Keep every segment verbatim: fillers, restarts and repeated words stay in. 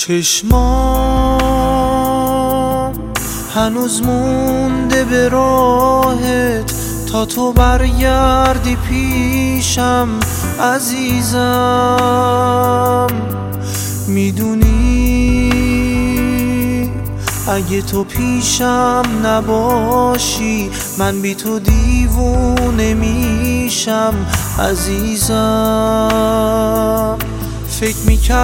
چشمام هنوز مونده به راهت تا تو برگردی پیشم عزیزم. میدونی اگه تو پیشم نباشی من بی تو دیوونه میشم عزیزم. فکر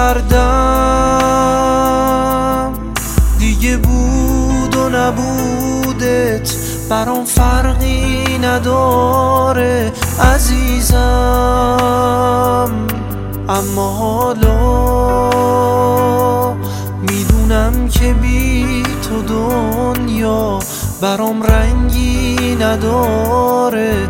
میکردم دیگه بود و نبودت برام فرقی نداره عزیزم، اما حالا میدونم که بی تو دنیا برام رنگی نداره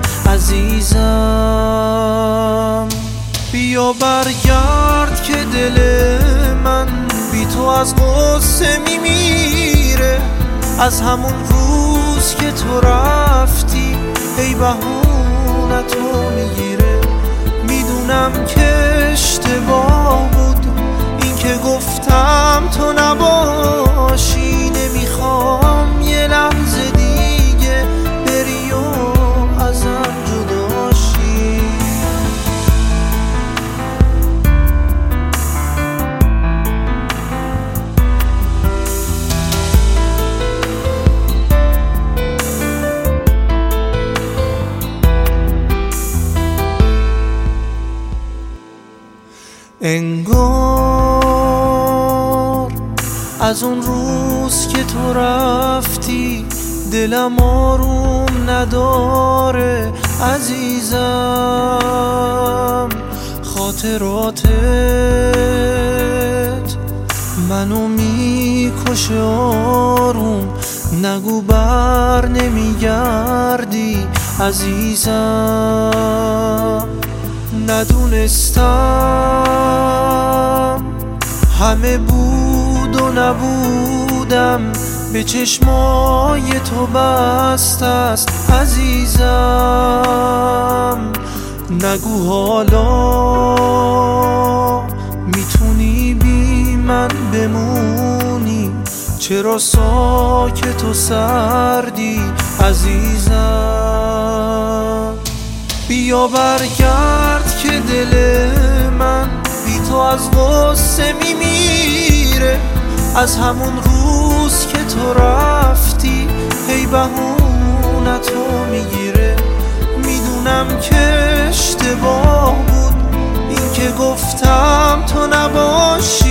عزیزم. بیا برگرد که دل من بی تو از غصه میمیره، از همون روز که تو رفتی ای بهونه تو میگیره. میدونم که اشتباه بود این که گفتم تو نباشی، نمیخوام یه لحظه دیگه بری و ازم جداشی. انگار از اون روز که تو رفتی دلم آروم نداره عزیزم. خاطراتت منو میکشه آروم، نگو بر نمیگردی عزیزم. ندونستم همه بود و نبودم به چشمای تو بست است عزیزم. نگو حالا میتونی بی من بمونی، چرا ساکت و سردی عزیزم. بیا برگرد که دل من بی تو از غصه میمیره، از همون روز که تو رفتی هی بهونه تو میگیره. میدونم که اشتباه بود این که گفتم تو نباشی،